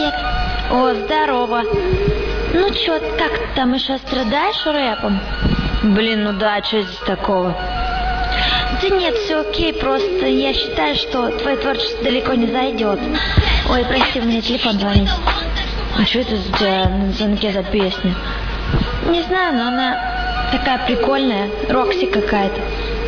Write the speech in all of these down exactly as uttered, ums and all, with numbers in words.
Привет. О, здорово. Ну чё, как ты там еще страдаешь рэпом? Блин, ну да, что здесь такого? Да нет, все окей, просто я считаю, что твое творчество далеко не зайдет. Ой, прости, у меня телефон звонит. Ну что это у тебя на звонке за песня? Не знаю, но она такая прикольная, Рокси какая-то.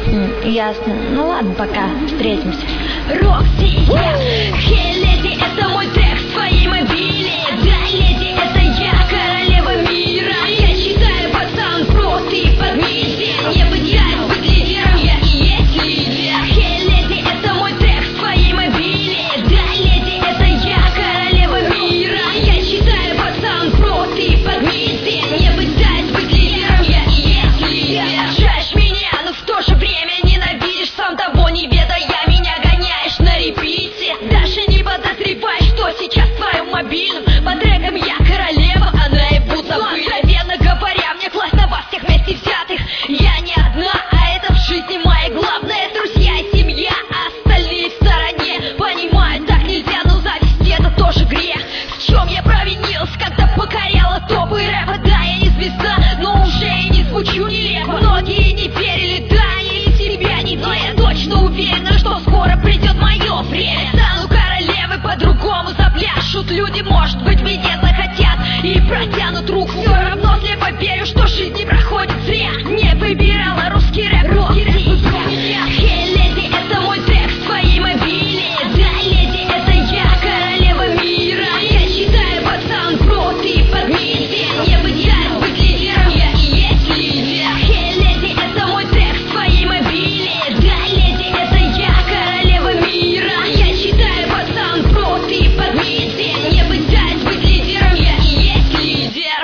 М, ясно. Ну ладно, пока, встретимся. Рокси, я, хей, леди, это мой трек в твоей мобиле. Да, леди, это я, королева мира. Я читаю пацан просто и подмите. Не пытаюсь быть лидером, я и есть лидер. Хей, леди, это мой трек в твоей мобиле. Да, леди, это я, королева мира. Я читаю пацан просто и подмите. Не пытаюсь быть лидером, я и есть лидер. Обожаешь меня, но в то же время ненавидишь, сам того не ведая, меня гоняешь на репите. Даже не подозреваешь, что сейчас в твоем мобильном по трекам я королева, она и будто бы. Откровенно говоря, мне классно вас всех вместе взятых. Я не одна, а это в жизни моя главная друзья и семья, а остальные в стороне. Понимаю, так нельзя, но зависть это тоже грех. В чем я провинилась, когда покоряла топы рэпа? Да, я не звезда, но уже и не звучу нелепо. Многие не верили, да, и тебя не, но я точно уверена, что скоро придет мое время. Стану королевой, по-другому запляшут люди, может быть, меня захотят и протянут руку. Все равно слепо верю, что жизнь не проходит зря. Не выбирала русский рэп, русский рэп выбрал меня. Хей, леди, это мой трек в твоей мобиле. Да, леди, это я, королева мира. Я читаю пацан просто и подмите. Не пытаюсь быть лидером, я и есть лидер. Хей, леди, это мой трек в твоей мобиле. Да, леди, это я, королева мира. Я читаю пацан просто и подмите. Не пытаюсь быть лидером, я и есть лидер.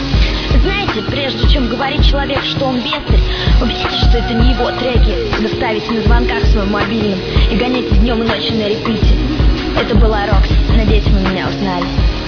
Знаете, прежде чем говорить человеку, что он бестоль, убедитесь, что это не его треки, когда ставите на звонках своим мобильным и гоняйте днем и ночью на репите. Это была Рокси. Надеюсь, вы меня узнали.